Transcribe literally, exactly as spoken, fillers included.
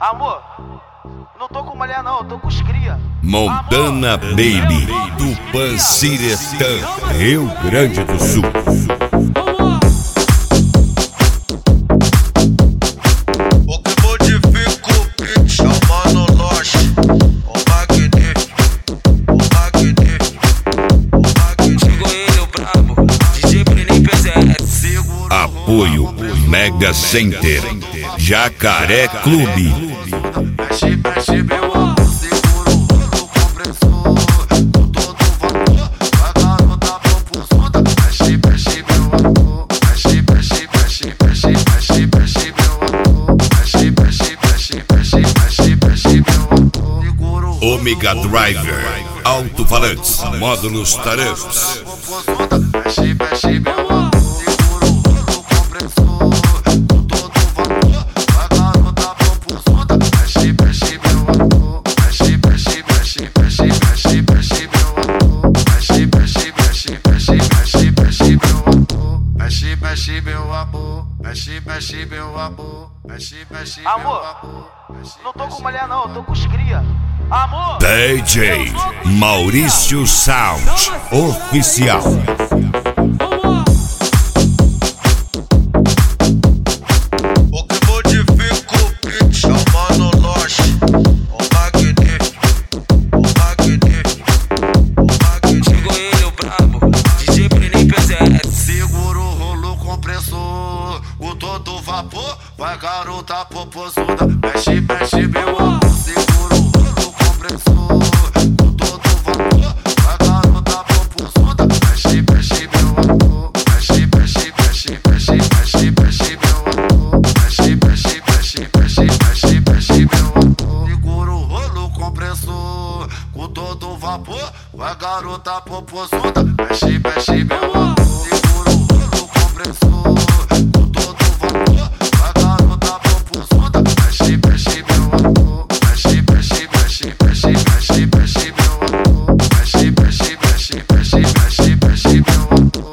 Amor, não tô com mulher não, eu tô com os cria. Montana Amor, Baby, do Panciretã, Rio Grande do Sul. O que modifica o beat é o Mano Loche, o magnífico, o magnífico, o magnífico. Chegou ele, o brabo, D J Breninho P Z. Apoio Mega Center, Jacaré Clube. Mexe, mexe, meu amor, segura o rolo compressor, com todo vapor, vai garota propulsora. Mexe, mexe, meu amor, mexe, mexe, mexe, mexe, mexe, mexe, meu amor, mexe, mexe, mexe, mexe, mexe, mexe, meu amor. Segura o rolo Omega Driver, alto-falantes, módulos taramps. propulsora. Mexe, mexe, meu amor, segura o rolo compressor, com todo vapor, vai garota propulsora. Mexe, mexe, meu amor, mexe, mexe, mexe, mexe, mexe, mexe, meu amor, mexe, mexe, mexe, mexe, mexe, mexe, meu amor, mexe, mexe, meu amor, mexe, mexe, meu amor, mexe, mexe, meu Amor, amor, mexe, não tô com mexe, mulher não, eu tô com os cria. Amor, D J Maurício Sound Oficial. O que modifica o beat é o Mano Loche, o magnífico, o magnífico, o magnífico. Chegou ele, o brabo, D J Breninho P Z. Segura o rolo compressor, com todo vapor, vai garota popozuda. Mexe, mexe, meu amor, segura o rolo compressor, com todo vapor, vai garota popozuda. Mexe, mexe, meu amor, mexe, mexe, mexe, mexe, mexe, mexe, meu amor, mexe, mexe, mexe, mexe, mexe, mexe, meu amor. Segura o rolo compressor, com todo vapor, vai garota popozuda. Mexe, mexe, meu amor.